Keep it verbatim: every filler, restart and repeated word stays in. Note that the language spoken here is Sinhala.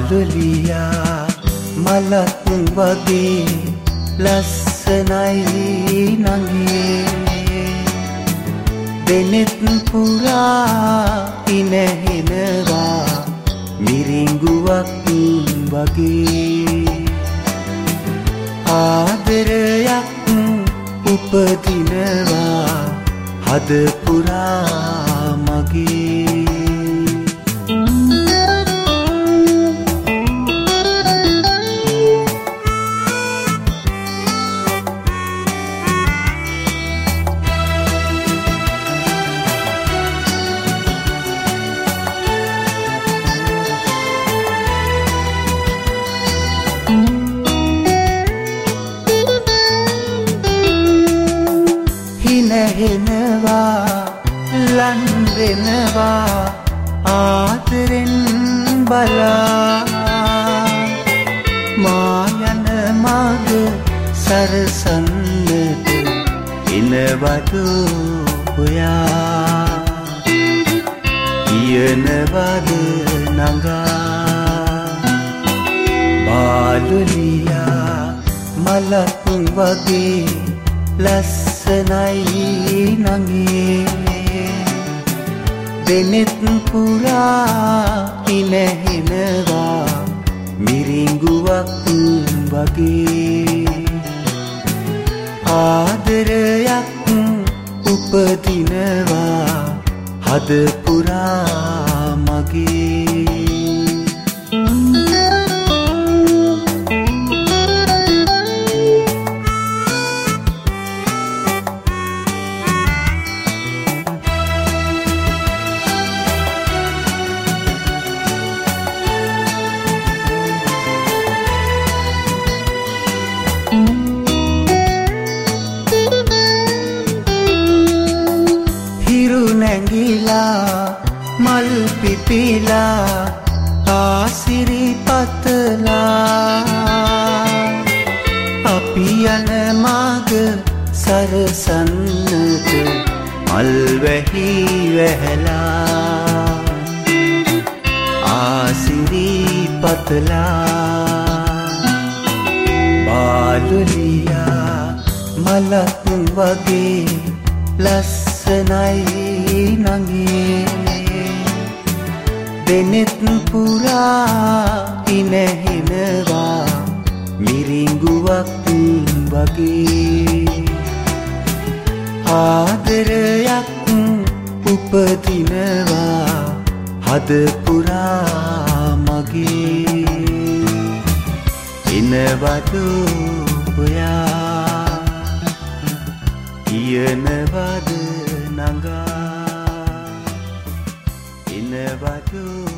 බාලුලියා මලක් වගේ ලස්සනයි නංගී දෙනෙත් පුරා ඉනහෙනවා මිරිඟුවක් වගේ ආදරයක් උපදිනවා හද පුරා මගේ හිනහෙනවා ලන් වෙනවා ආදරෙන් බලා මා යන මග සරසන්නට එනවදු ඔයා කියනවද නඟා බාලුලියා මලක් වගේ ලස්සනයි නංගී දෙනෙත් පුරා ඉනහෙනවා මිරිඟුවක් වගේ ආදරයක් උපදිනවා හද පුරා මගේ හිරු නැගිලා මල් පිපිලා ආසිරි පතලා අපි යන මග සරසන්නට මල් වැහි වැහැලා ආසිරි පතලා බාලුලියා මලක් වගේ ලස්සනයි නංගී දෙනෙත් පුරා ඉනහෙනවා මිරිඟුවක් වගේ ආදරයක් උපදිනවා හද පුරා මගේ එනවදු ඔයා කියනවද නඟා එනවදු